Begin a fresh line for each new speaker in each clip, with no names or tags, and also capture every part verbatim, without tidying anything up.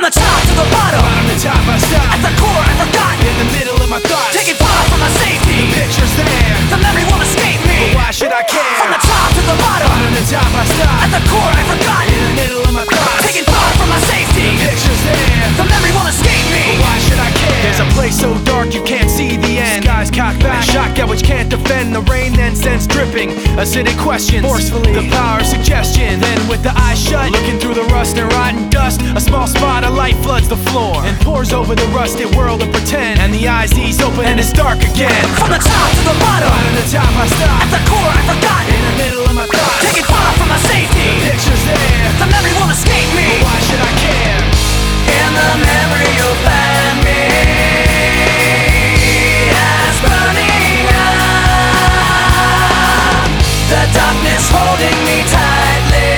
the top to the bottom,
bottom to top I stop.
at the core I forgot.
In the middle of my thoughts,
Taking far from my safety,
the picture's there,
the memory won't escape me.
but why should I care?
From the top to the bottom,
bottom to top I stop.
at the core I forgot.
In the middle of my thoughts,
Taking far from my safety,
the picture's there,
the memory won't escape
but
me.
why should I care? There's a place so dark you can't see the end. Skies cocked back, shock at which can't defend. The rain then sends dripping, acidic questions, forcefully, the power of suggestion. Then with the eyes shut, looking through the rust and rotten dust, a small spot of light floods the floor and pours over the rusted world of pretend. And the eyes ease open and it's dark again.
From the top to the bottom,
Bottom to top I stop.
at the core I forgot.
In the middle of my thoughts,
Taking far from my safety,
the picture's there,
the memory won't escape me.
but why should I care?
In the memory you'll find me as burning up, the darkness holding me tightly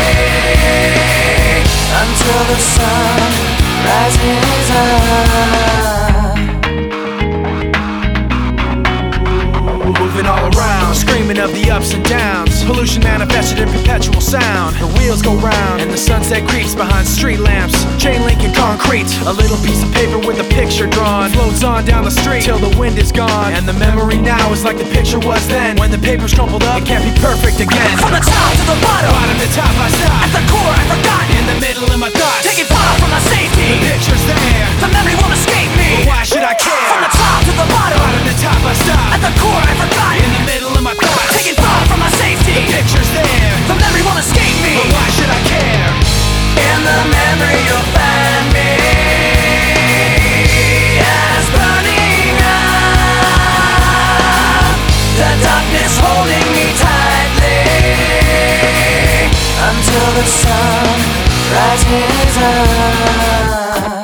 until the sun rises up.
Moving all around, screaming of the ups and downs. Pollution manifested in perpetual sound. The wheels go round, and the sunset creeps behind street lamps. Chain link and concrete, a little piece of paper with a picture drawn floats on down the street till the wind is gone. And the memory now is like the picture was then. When the paper's crumpled up, it can't be perfect again.
From the top to the bottom,
Bottom to top I stop.
at the core I forgot.
In the middle of my thoughts,
Taking far from my
the
safety,
picture's there,
the memory won't escape me.
but why should I care?
From the top to the bottom,
Bottom to top I stop.
at the core I forgot.
In the middle of my thoughts,
Taking far from my safety,
the picture's there,
the memory won't escape me.
but why should I care?
In the memory you'll find me as burning up, the darkness holding me tightly until the sun rises up.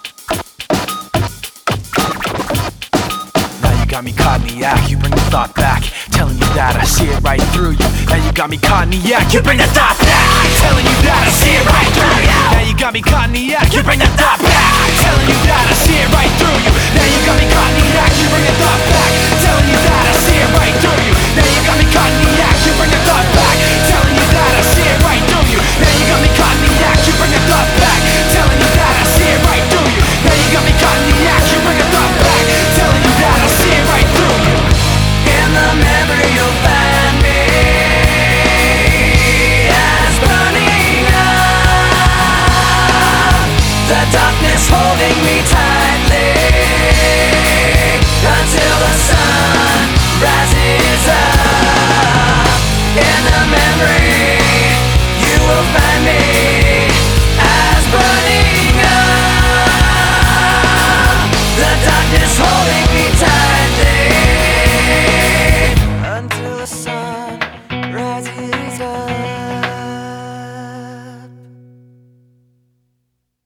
Now you got me caught in the act, you bring the thought back, telling you that I see it right through you. Now you got me caught in the act, you bring the thought back, telling you that I see it right through you. Now you got me caught in the act, you bring the thought back, telling you that I see it right through you. Now you got me caught in the act, you bring the thought back, telling you that I see it right through you. Now you got me caught in the act, you bring the thought back, telling you that I see it right through you. Now you got me caught in the act, you bring the thought back, telling you that I see it right through you. Now you got me caught in the act, you bring the thought back, telling you that I see it right through you.
In the memory you'll find me as burning up, the darkness holding me tightly until the sun rises up. In the memory you will find me